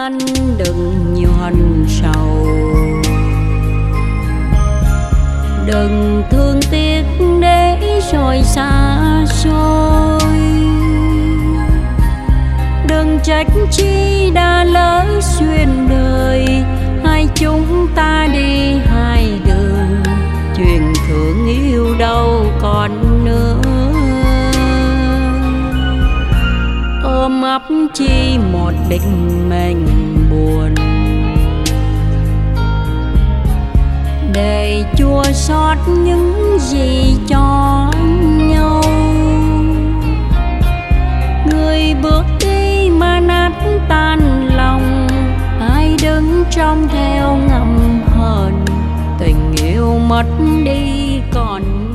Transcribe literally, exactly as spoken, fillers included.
anh đừng nhiều hành sầu, đừng thương tiếc để rồi xa xôi, đừng trách chi đã lỡ duyên đời, hai chúng ta đi hai đường, chuyện thương yêu đâu còn nữa. Ôm ấp chi một định mệnh buồn, để chua xót những gì cho nhau. Người bước đi mà nát tan lòng, ai đứng trong theo ngầm hờn, tình yêu mất đi còn